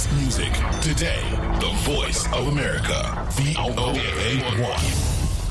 best music today. The voice of America. VOA1.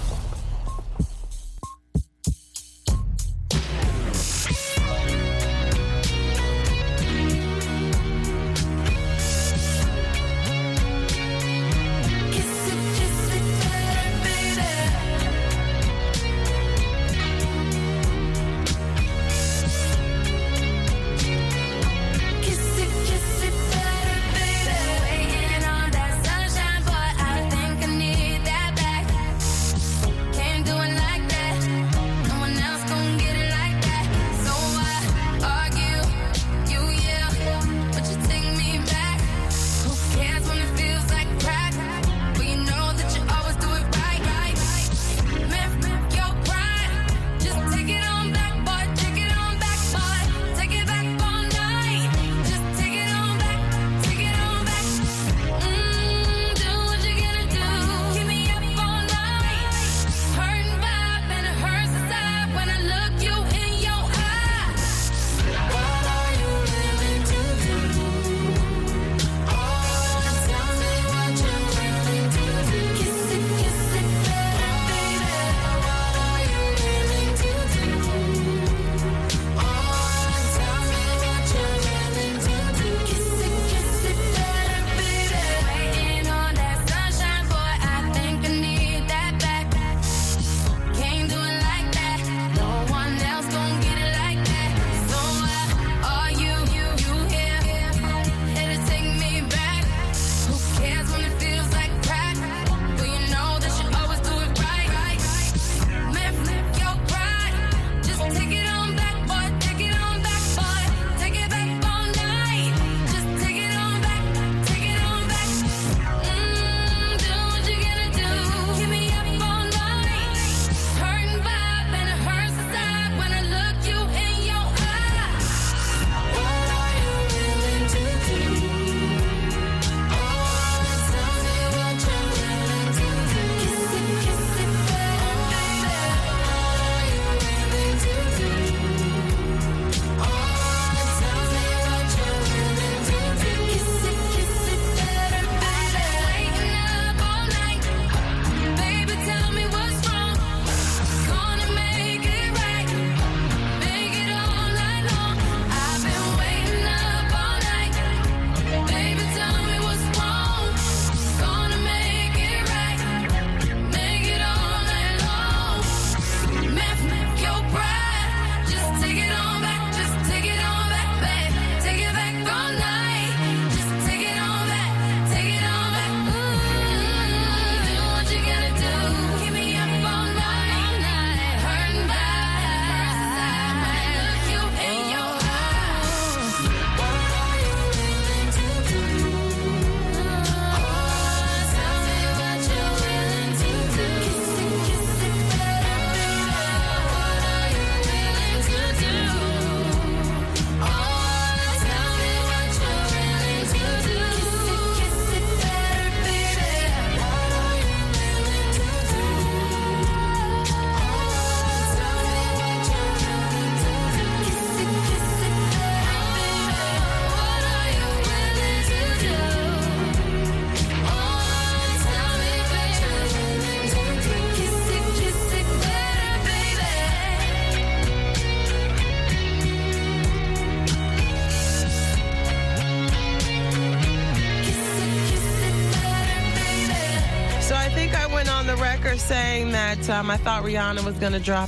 Saying that I thought Rihanna was gonna drop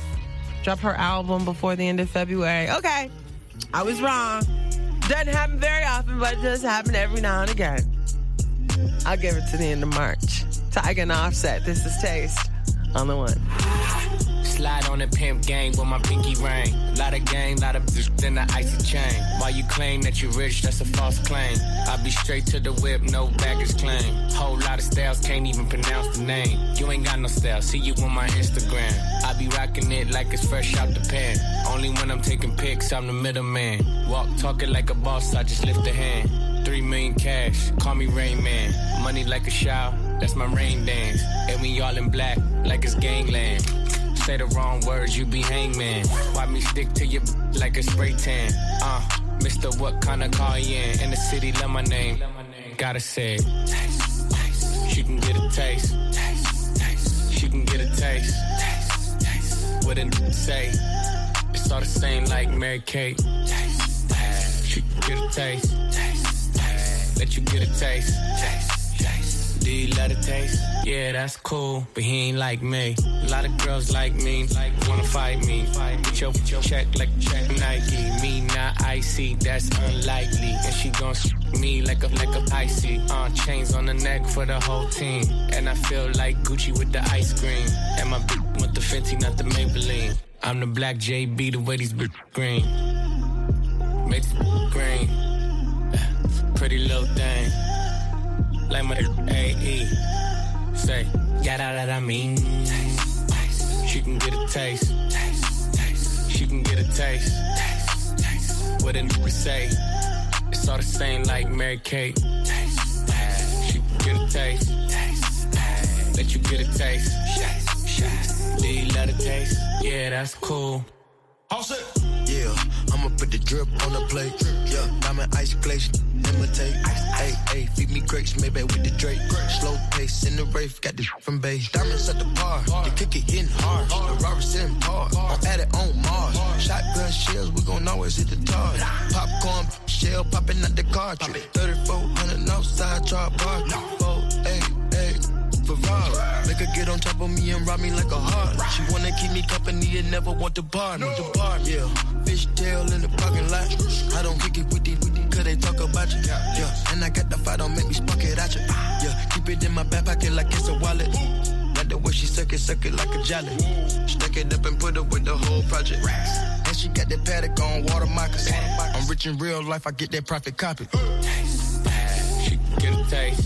her album before the end of February. Okay, I was wrong. Doesn't happen very often, but it does happen every now and again. I'll give it to the end of March. Tyga and Offset. This is Taste on the One. Slide on the pimp gang with my pinky ring. Lot of game, lot of then the icy chain. While you claim that you rich, that's a false claim. I be straight to the whip, no baggage claim. Whole lot of styles, can't even pronounce the name. You ain't got no style, see you on my Instagram. I be rocking it like it's fresh out the pan. Only when I'm taking pics, I'm the middleman. Walk talking like a boss, I just lift a hand. 3 million cash, call me Rain Man. Money like a shower, that's my rain dance. And we all in black, like it's gangland. Say the wrong words, you be hangman. Why me stick to your like a spray tan? Mr. What kind of car you in the city, love my name. Gotta say it. Taste, taste. She can get a taste. Taste, taste. She can get a taste. Taste, taste. What did it say? It's all the same like Mary Kate. Taste, taste. She can get a taste. Taste, taste. Let you get a taste. Taste, taste. Do you love the taste? Yeah, that's cool, but he ain't like me. A lot of girls like me, wanna fight me. Get your check like check Nike. Me not icy, that's unlikely. And she gon' me like a icy. Chains on the neck for the whole team. And I feel like Gucci with the ice cream. And my bitch with the Fenty, not the Maybelline. I'm the black JB, the way these bitch green. Make this green. Pretty little thing. Like my AE. Say, yada that I mean. Taste, taste. She can get a taste. Taste, taste. She can get a taste. Taste, taste. What did it say? It's all the same like Mary Kate. Taste, taste. She can get a taste. Taste, taste. Let you get a taste. Taste, taste. Do you love the taste? Yeah, that's cool. All set. Yeah, I'ma put the drip on the plate. Yeah, diamond ice glaze, imitate. Hey, hey, feed me grapes, maybe with the Drake. Slow pace in the rave, got this from base. Diamonds at the bar, the kick it hitting hard. The Robert sitting hard, I'm at it on Mars. Shotgun shells, we gon' always hit the tar. Popcorn shell popping out the cartridge. 3400 outside, drop bar. 488. Ferrari. Make her get on top of me and rob me like a heart. She wanna keep me company and never want to bar me. Yeah, fishtail in the parking lot. I don't kick it with these, cause they talk about you. Yeah, and I got the fight, don't make me spark it at you. Yeah, keep it in my back pocket like it's a wallet. Like the way she suck it like a jelly. Stack it up and put it with the whole project. And she got that paddock on water moccasins. I'm rich in real life, I get that profit copy. Taste, taste. She can get a taste.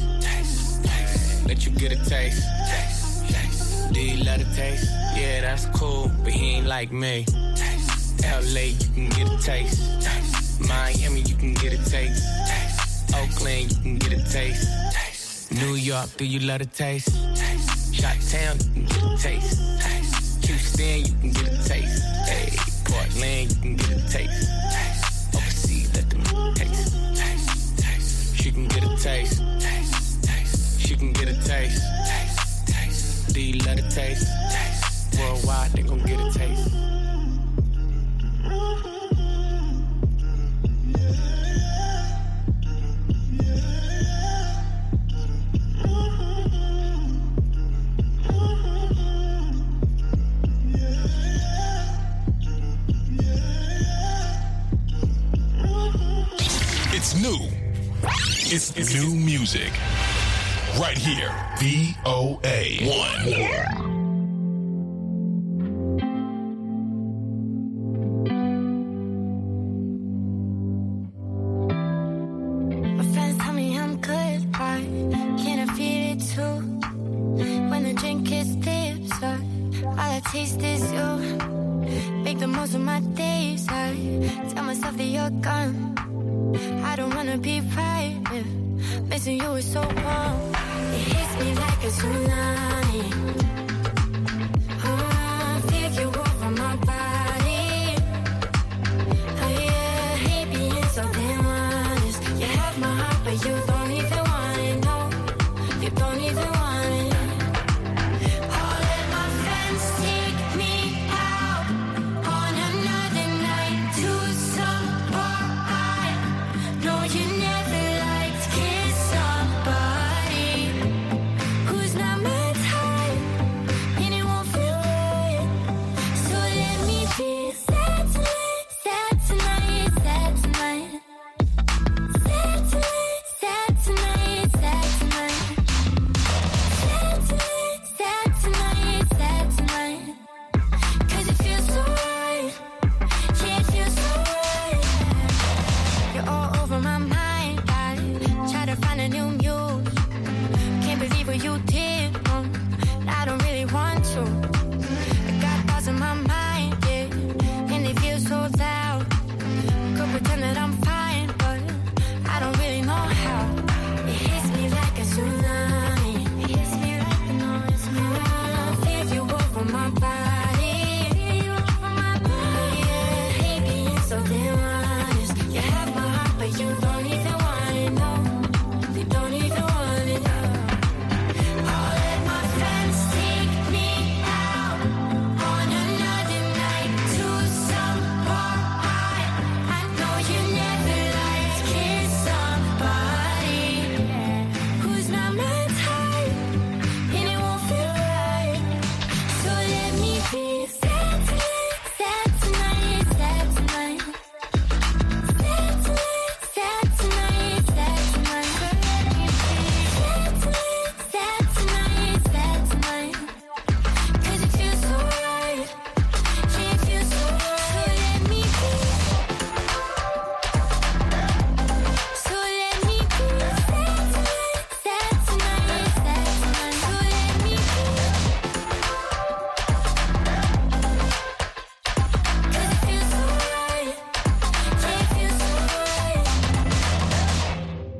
Let you get a taste. Taste, taste. Do you love the taste? Yeah, that's cool, but he ain't like me. Taste. LA, you can get a taste. Taste. Miami, you can get a taste. Taste. Oakland, you can get a taste. Taste. New York, do you love the taste? Taste. Chi-Town, you can get a taste. Taste. Houston, you can get a taste. Hey, Portland, you can get a taste. Taste. Overseas, let them taste. Taste. Taste. She can get a taste. She can get a taste. Taste, taste. Do you love the taste? Taste. Worldwide, they gon' get a taste. It's new. It's new music. Right here, VOA1. Taste is you. Make the most of my days. I tell myself that you're gone. I don't wanna be private. Missing you is so wrong. It hits me like a tsunami. I feel you over my body. Oh yeah, I hate being so damn honest. You have my heart, but you don't even want it. No, you don't even want it.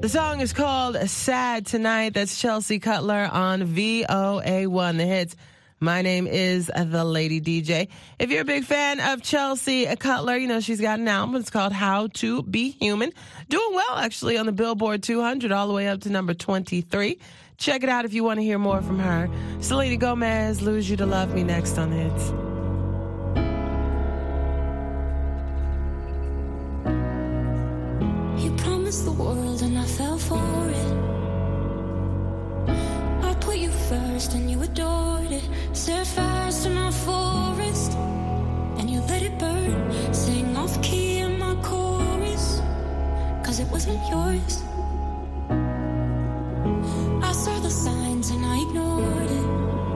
The song is called Sad Tonight. That's Chelsea Cutler on VOA1, The Hits. My name is the Lady DJ. If you're a big fan of Chelsea Cutler, you know she's got an album. It's called How to Be Human. Doing well, actually, on the Billboard 200, all the way up to number 23. Check it out if you want to hear more from her. Selena Gomez, Lose You to Love Me, next on The Hits. You promised the world and I fell for it. I put you first and you adored it. Set fires to my forest and you let it burn. Sang off key in my chorus, 'cause it wasn't yours. I saw the signs and I ignored it.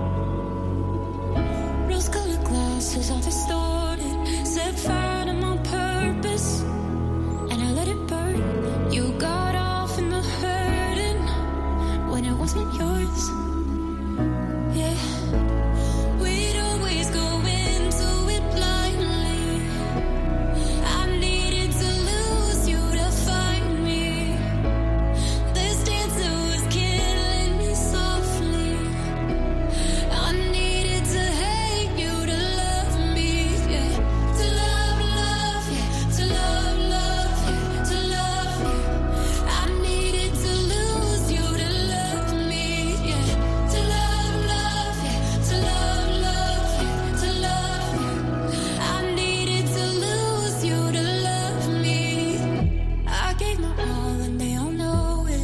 Rose-colored glasses all distorted. Set fire to my purpose and I let it burn. You got off in the hurting when it wasn't yours. Yeah, we'd always go into it blindly. I needed to lose you to find me. This dancer was killing me softly. I needed to hate you to love me, yeah. To love, yeah. To love, yeah. To love you. I needed to lose you to love me, yeah. To love, yeah. To love, yeah. To love you. I needed to lose you to love me. I gave my all and they all know it.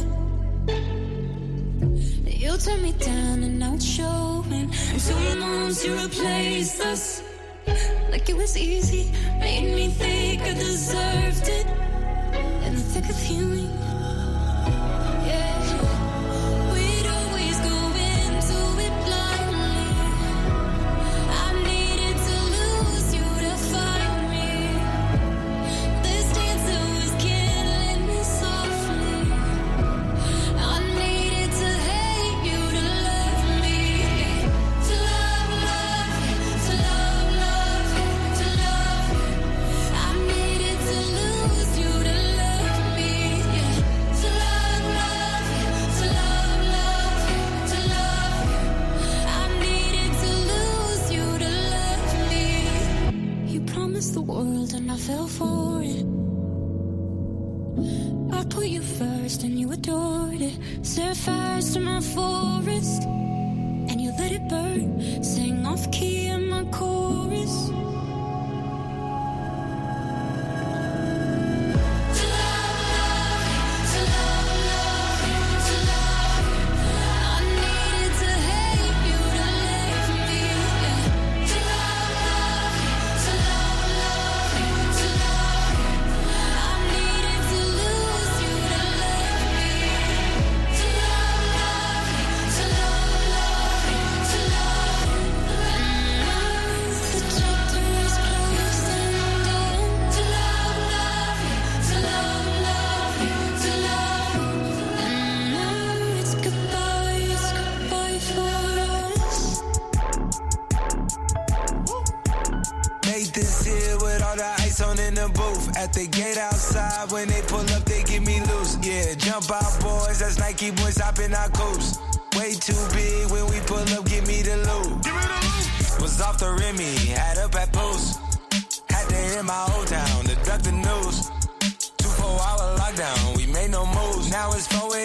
You turned me down and now it's showing. 2 months you replaced us like it was easy. Made me think I deserved it in the thick of healing. Yeah, we'd always go into it blindly. I needed to lose you to find me. This dancer was killing me softly. I needed to hate you to love me. To love, to love, to love. I needed to lose you to love me. To love, to love, to love. I needed to lose you to love me. You promised the world and I fell for it. I put you first and you adored it. Set fires to my forest and you let it burn. Sang off key in my chorus. To love, to love, to love. I needed to hate you to love me. To love, to love, to love. I needed to lose you to love me. To love, to love, to love. The chapter is closed and I'm done. To love, to love, to love. And now it's goodbye for us. Nathan's here with all the ice on in the booth. At the gate outside, when they pull up, they get me loose. Yeah, jump out, boys. That's Nike boys hopping our coops. Way too big when we pull up, give me the loot. Was off the Remy, had up at post. Had to hit my old town to duck the news. 2 4-hour lockdown, we made no moves. Now it's 4